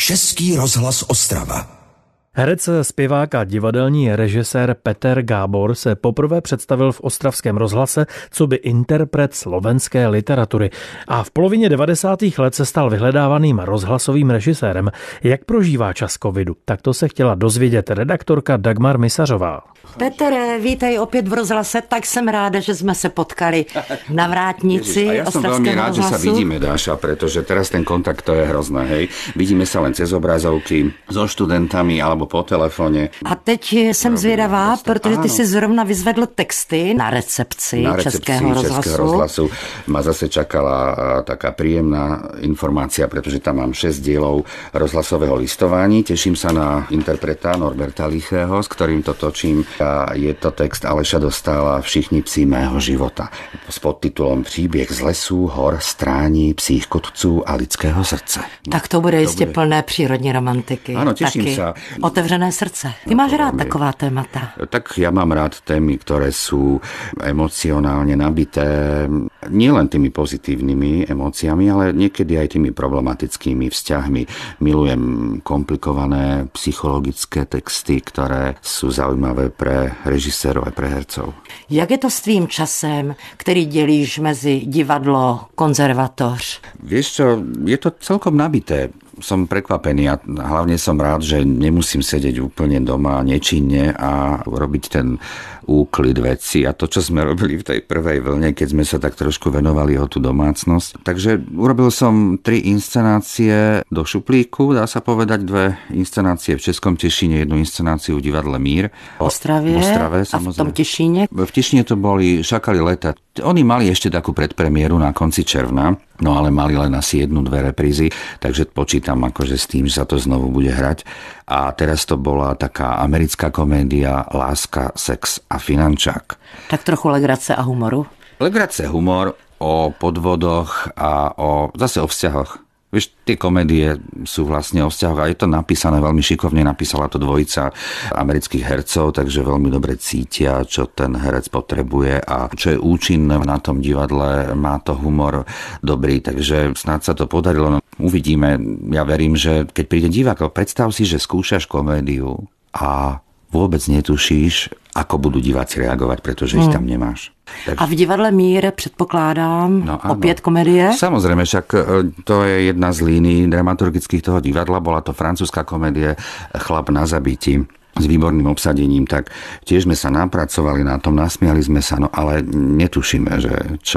Český rozhlas Ostrava. Herec, zpěvák a divadelní režisér Peter Gábor se poprvé představil v Ostravském rozhlase coby interpret slovenské literatury a v polovině 90. let se stal vyhledávaným rozhlasovým režisérem. Jak prožívá čas covidu? Tak to se chtěla dozvědět redaktorka Dagmar Misařová. Petere, vítej opět v rozhlase, tak jsem ráda, že jsme se potkali na vrátnici. A ja som veľmi rád, že sa vidíme, Dáša, pretože teraz ten kontakt to je hrozné, hej. Vidíme sa len cez obrazovky, so študentami alebo po telefóne. A teď jsem zvědavá, protože ty si zrovna vyzvedl texty na recepci Českého rozhlasu. Ma zase čakala taká príjemná informácia, pretože tam mám 6 dielov rozhlasového listování. Teším sa na interpreta Norberta Lichého, s ktorým to točím. A je to text Aleša Dostála Všichni psi mého života s podtitulom Příběh z lesů, hor, strání, psích kotců a lidského srdce. Tak to bude jistě plné přírodní romantiky. Áno, teším sa. Otevřené srdce. Ty máš rád taková témata? Tak ja mám rád témy, ktoré sú emocionálne nabité nielen tými pozitívnymi emóciami, ale niekedy aj tými problematickými vzťahmi. Milujem komplikované psychologické texty, ktoré sú zaujímavé pre režisérov a pre hercov. Jak je to s tvým časem, který dělíš mezi divadlo, konzervatoř? Vieš čo, je to celkom nabité. Som prekvapený a hlavne som rád, že nemusím sedieť úplne doma nečinne a robiť ten úklid veci a to, čo sme robili v tej prvej vlne, keď sme sa tak trošku venovali o tú domácnosť. Takže urobil som 3 inscenácie do šuplíku, dá sa povedať 2 inscenácie v Českom Tešíne, 1 inscenáciu v divadle Mír. V Ostrave a v tom Tešíne? V Tešíne to boli Šakali leta. Oni mali ešte takú predpremiéru na konci června, no ale mali len asi 1-2 reprízy, takže počítam akože s tým, že sa to znovu bude hrať. A teraz to bola taká americká komédia Láska, sex a finančák. Tak trochu legrace a humoru? Legrace, humor o podvodoch a zase o vzťahoch. Vieš, tie komédie sú vlastne o vzťahoch a je to napísané veľmi šikovne, napísala to dvojica amerických hercov, takže veľmi dobre cítia, čo ten herec potrebuje a čo je účinné na tom divadle, má to humor dobrý, takže snáď sa to podarilo. No, uvidíme, ja verím, že keď príde divák, predstav si, že skúšaš komédiu a vôbec netušíš, ako budú diváci reagovať, pretože ich tam nemáš. Tak... A v divadle Mír předpokládám opět komedie? Samozrejme, však to je jedna z línií dramaturgických toho divadla, bola to francúzska komédie Chlap na zabití s výborným obsadením, tak tiež sme sa napracovali na tom, nasmiali sme sa, no ale netušíme, že čo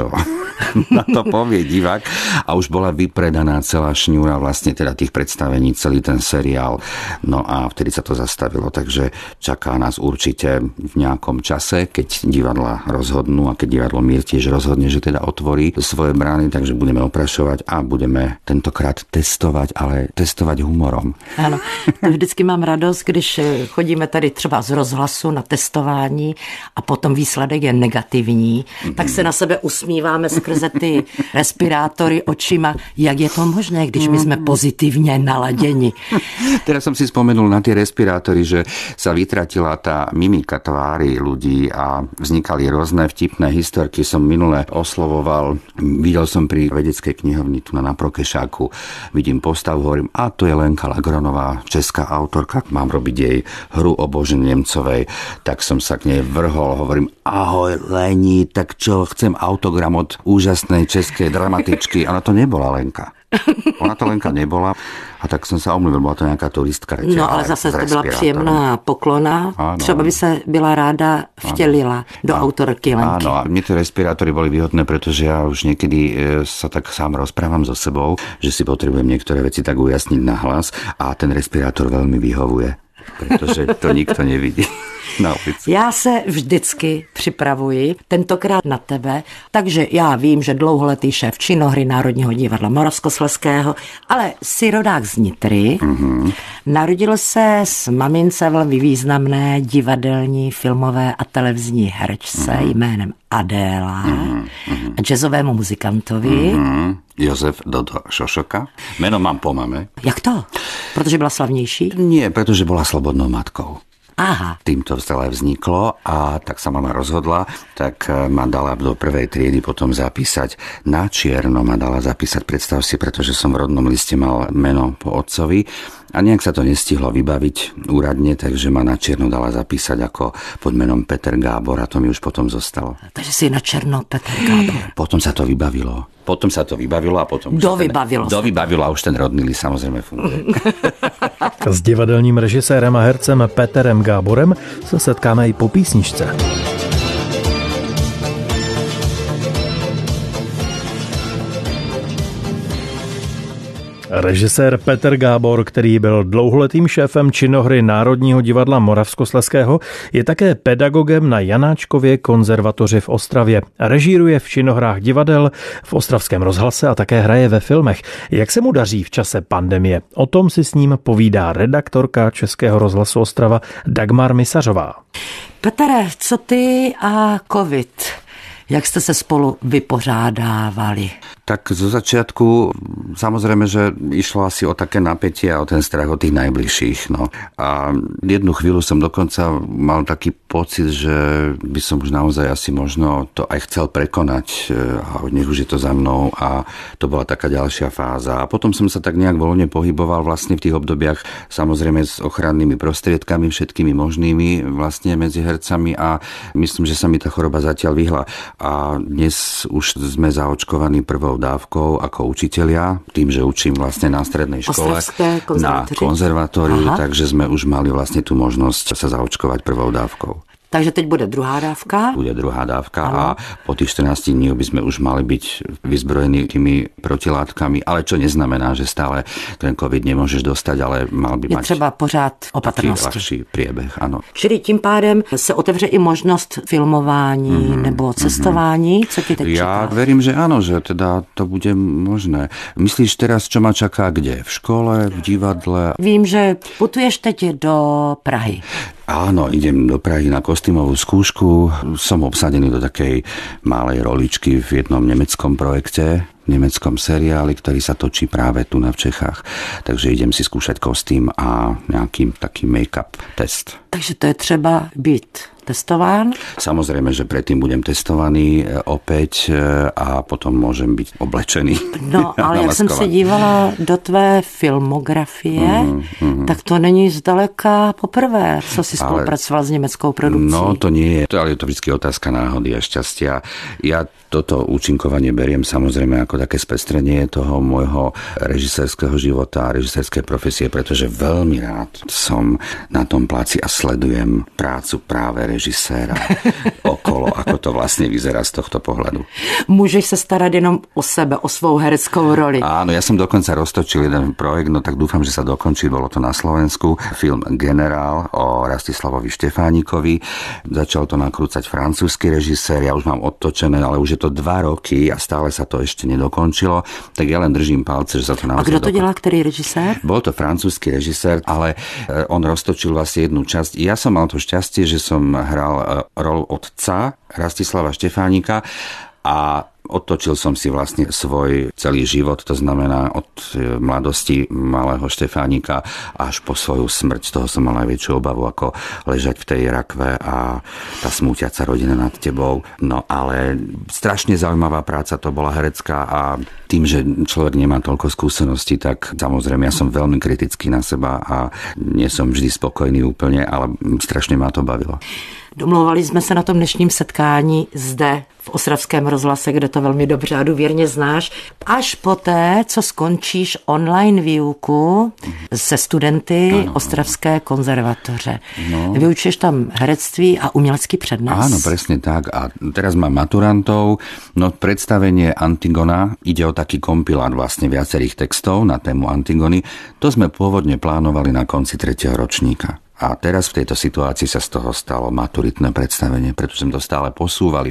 na to povie divák. A už bola vypredaná celá šňúra vlastne teda tých predstavení, celý ten seriál. No a vtedy sa to zastavilo, takže čaká nás určite v nejakom čase, keď divadla rozhodnú a keď divadlo Mír tiež rozhodne, že teda otvorí svoje brány, takže budeme oprašovať a budeme tentokrát testovať, ale testovať humorom. Áno, vždycky mám radosť, když chodíme tady třeba z rozhlasu na testování a potom výsledek je negativní, tak se na sebe usmíváme skrze ty respirátory očima. Jak je to možné, když my jsme pozitivně naladěni? Teraz som si spomenul na tie respirátory, že sa vytratila tá mimika tvári ľudí a vznikali rôzne vtipné historky. Som minule oslovoval, videl som pri vedeckej knihovni tu na Prokešáku, vidím postavu, hovorím, a to je Lenka Lagronová, česká autorka, mám robiť jej hru o Božen Nemcovej, tak som sa k nej vrhol, hovorím, ahoj Leni, tak čo, chcem autogram od úžasnej českej dramatičky. Ona to nebola Lenka. Ona to Lenka nebola a tak som sa omluvil, bola to nejaká turistka. No ale zase to byla příjemná poklona. Áno. Třeba by sa byla ráda vtelila do autorky Lenky. Áno, a mne tie respirátory boli výhodné, pretože ja už niekedy sa tak sám rozprávam so sebou, že si potrebujem niektoré veci tak ujasniť na hlas a ten respirátor veľmi vyhovuje, pretože to nikto nevidí. No, já se vždycky připravuji, tentokrát na tebe, takže já vím, že dlouholetý šéf činohry Národního divadla Moravskoslezského, ale jsi rodák z Nitry. Narodil se s mamince velmi významné divadelní, filmové a televizní herečce jménem Adéla a jazzovému muzikantovi. Jozef Dodo Šošoka. Meno mám po mame. Jak to? Protože byla slavnější? Nie, pretože bola slobodnou matkou. Aha. Tým to celé vzniklo a tak sa mama rozhodla, tak ma dala do prvej triedy potom zapísať na čierno, ma dala zapísať, predstav si, pretože som v rodnom liste mal meno po otcovi a nejak sa to nestihlo vybaviť úradne, takže ma na čierno dala zapísať ako pod menom Peter Gábor a to mi už potom zostalo. Takže si na černo Peter Gábor. Potom sa to vybavilo a potom... Dovybavilo a už ten rodný list samozrejme funguje. S divadelním režisérem a hercem Peterem Gáborem se setkáme i po písničce. Režisér Peter Gábor, který byl dlouholetým šéfem činohry Národního divadla Moravskoslezského, je také pedagogem na Janáčkově konzervatoři v Ostravě. Režíruje v činohrách divadel, v Ostravském rozhlase a také hraje ve filmech. Jak se mu daří v čase pandemie? O tom si s ním povídá redaktorka Českého rozhlasu Ostrava Dagmar Misařová. Petere, co ty a covid? Jak jste se spolu vypořádávali? Tak zo začiatku samozrejme, že išlo asi o také napätie a o ten strach od tých najbližších. No. A jednu chvíľu som dokonca mal taký pocit, že by som už naozaj asi možno to aj chcel prekonať a nech už je to za mnou a to bola taká ďalšia fáza. A potom som sa tak nejak voľne pohyboval vlastne v tých obdobiach samozrejme s ochrannými prostriedkami, všetkými možnými vlastne medzi hercami a myslím, že sa mi tá choroba zatiaľ vyhla. A dnes už sme zaočkovaní prvou dávkou ako učitelia, tým, že učím vlastne na strednej škole, na konzervatóriu, takže sme už mali vlastne tú možnosť sa zaočkovať prvou dávkou. Takže teď bude druhá dávka? Bude druhá dávka a po tých 14 dní by sme už mali byť vyzbrojení tými protilátkami, ale čo neznamená, že stále ten COVID nemôžeš dostať, ale mal by mať... Je třeba pořád opatrnosti. Ľahší priebeh, áno. Čili tím pádem se otevře i možnost filmování nebo cestování? Co ti teď čeká? Ja verím, že áno, že teda to bude možné. Myslíš teraz, čo ma čaká kde? V škole, v divadle? Vím, že putuješ teď do Prahy. Áno, idem do Prahy na kostýmovú skúšku. Som obsadený do takej malej roličky v jednom nemeckom projekte, v nemeckom seriáli, ktorý sa točí práve tu v Čechách. Takže idem si skúšať kostým a nejaký taký make-up test. Takže to je třeba být testován? Samozrejme, že predtým budem testovaný opäť a potom môžem byť oblečený. No, ale jak jsem se dívala do tvé filmografie, tak to není zdaleka poprvé, co si spolupracoval s německou produkcí. No, to nie je, ale je to vždy otázka náhody a šťastia. Ja toto účinkovanie beriem samozrejme ako také spestrenie toho môjho režisérskeho života a režisérskej profesie, pretože veľmi rád som na tom pláci a sledujem prácu práve režiséra okolo, ako to vlastne vyzerá z tohto pohľadu. Môžeš sa starať jenom o sebe, o svou hereckou roli. Áno, ja som dokonca roztočil jeden projekt, no tak dúfam, že sa dokončí, bolo to na Slovensku, film Generál o Rastislavovi Štefánikovi. Začal to nakrúcať francúzsky režisér, ja už mám odtočené, ale už je to 2 roky a stále sa to ešte nedokončilo, tak ja len držím palce, že sa to naozaj dokončí. A kto to delá, ktorý režisér? Bol to francúzsky režisér, ale on roztočil vlastne jednu časť. Ja som mal to šťastie, že som hral rolu otca Rastislava Štefánika a odtočil som si vlastne svoj celý život, to znamená od mladosti malého Štefánika až po svoju smrť. Z toho som mal najväčšiu obavu, ako ležať v tej rakve a tá smútiaca rodina nad tebou. No ale strašne zaujímavá práca to bola herecká a tým, že človek nemá toľko skúseností, tak samozrejme ja som veľmi kritický na seba a nie som vždy spokojný úplne, ale strašne ma to bavilo. Domlouvali jsme se na tom dnešním setkání zde v Ostravském rozhlase, kde to velmi dobře a důvěrně znáš, až poté, co skončíš online výuku se studenty Ostravské konzervatoře. No. Vyučuješ tam herectví a umělecký přednes. Áno, presne tak. A teraz mám maturantov. No predstavenie Antigona, ide o taký kompilát vlastne viacerých textov na tému Antigony. To sme pôvodne plánovali na konci 3. ročníka. A teraz v tejto situácii sa z toho stalo maturitné predstavenie, pretože sme to stále posúvali.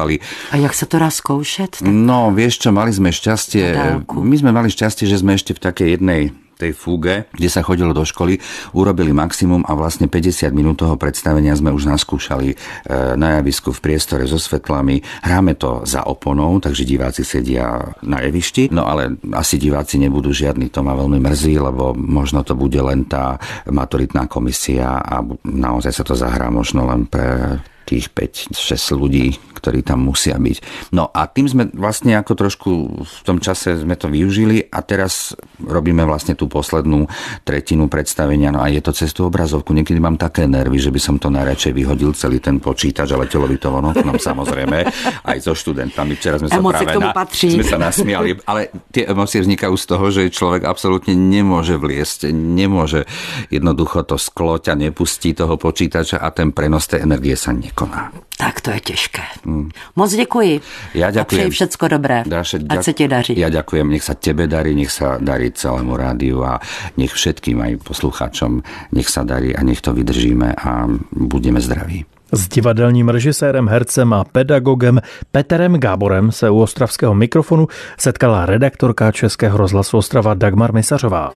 A jak sa to dá skúšať? No, vieš čo, mali sme šťastie. My sme mali šťastie, že sme ešte v takej jednej tej fúge, kde sa chodilo do školy, urobili maximum a vlastne 50 minút toho predstavenia sme už naskúšali na javisku v priestore so svetlami. Hráme to za oponou, takže diváci sedia na javišti, no ale asi diváci nebudú žiadni, to ma veľmi mrzí, lebo možno to bude len tá maturitná komisia a naozaj sa to zahrá možno len pre tých 5-6 ľudí, ktorí tam musia byť. No a tým sme vlastne ako trošku v tom čase sme to využili a teraz robíme vlastne tú poslednú tretinu predstavenia. No a je to cez tú obrazovku. Niekedy mám také nervy, že by som to najradšej vyhodil celý ten počítač, ale letelo by to von oknom samozrejme. Aj so študentami. Včera sme sa sme sa nasmiali, ale tie emócie vznikajú z toho, že človek absolútne nemôže vliesť, nemôže jednoducho to sklo ťa nepustí toho počítača a ten prenos tej energie sa nekoná. Tak to je těžké. Moc děkuji. Ja ďakujem. A přeji všecko dobré. Ať se ti daří. Ja ďakujem. Nech sa tebe darí, nech sa darí celému rádiu a nech všetkým aj poslucháčom nech sa darí a nech to vydržíme a budeme zdraví. S divadelním režisérem, hercem a pedagogem Peterem Gáborem se u ostravského mikrofonu setkala redaktorka Českého rozhlasu Ostrava Dagmar Misařová.